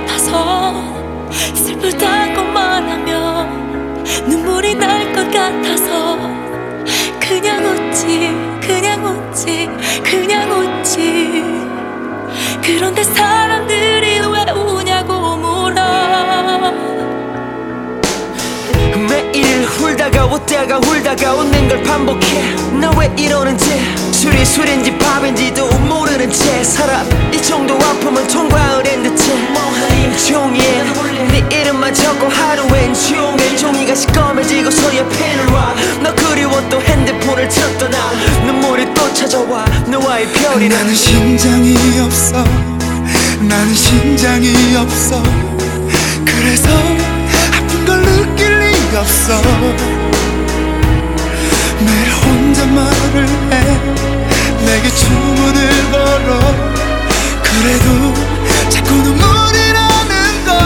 같아서 슬프다고 말하면 눈물이 날 것 같아서 그냥 웃지 그냥 웃지 그냥 웃지. 그런데 사람들이 왜 우냐고 물어. 매일 울다가 웃다가 울다가 웃는 걸 반복해. 나 왜 이러는지 술이 술인지 밥인지도 모르는 채 살아. 이 정도 아픔은 통과을 듯해. 뭐하니 종이에 네 이름만 적고 하루엔 종일 종이가 시꺼매지고서야 펜을 와. 너 그리워 또 핸드폰을 쳤더나 눈물이 또 찾아와. 너와의 별이라. 나는 심장이 없어. 나는 심장이 없어. 그래서 아픈 걸 느낄 리 없어. 매일 혼자 말을 해. 내게 주문을 걸어. 그래도 자꾸 눈물이 나는 걸.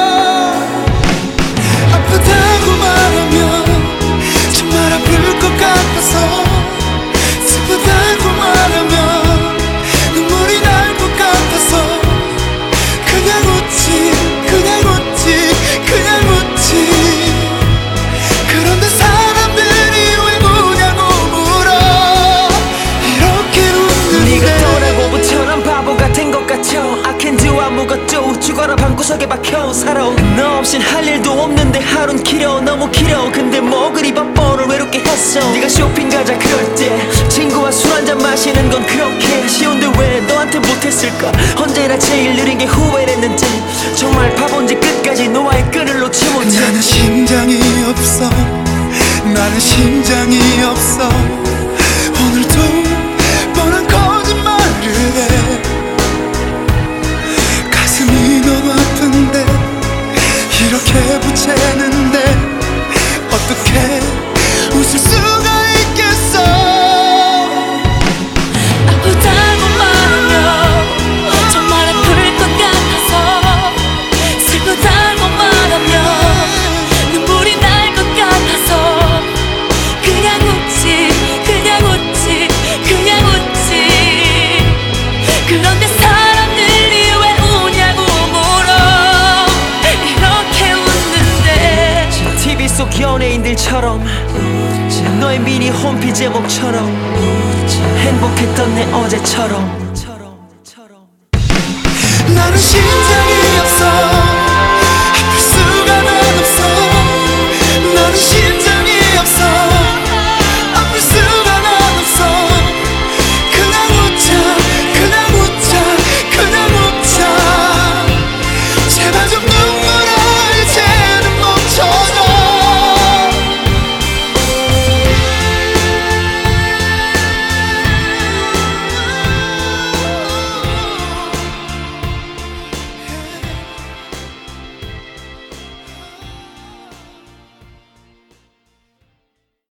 아프다고 말하면 정말 아플 것 같아서. 슬프다고 말하면 눈물이 날 것 같아서. 그냥 웃지 그냥 웃지 그냥 웃지. 그런데 사람들이 왜 우냐고 물어. 이렇게 웃는데 네가 떠나고부터 난 바보 같은 것 같아. I can do 아무것도 죽어라 방구석에 박혀 살아. 너 없인 할 일도 없는데 하루는 길어 너무 길어. 근데 뭐 그리 바빠 오늘 외롭게 했어. 네가 쇼핑 가자 그럴 때 친구와 술 한잔 마시는 건 그렇게 쉬운데 왜 너한테 못했을까. 언제나 제일 느린 게 후회했는지 정말 바본지 끝까지 너와의 끈을 놓지 못해. 나는 심장이 없어. 나는 심장이 없어. 오늘도 뻔한 거짓말을 해. 가슴이 너무 아픈데 이렇게 보채는데 어떻게 웃을 수가 있겠어. 아프다고 말하면 정말 아플 것 같아서. 슬프다고 말하면 눈물이 날 것 같아서. 그냥 웃지 그냥 웃지 그냥 웃지. 그런데 사람들이 왜 우냐고 물어. 이렇게 웃는데 TV 속 연예인들처럼 너의 미니 홈피 제목처럼 행복했던 내 어제처럼. 나는 심장이 없어.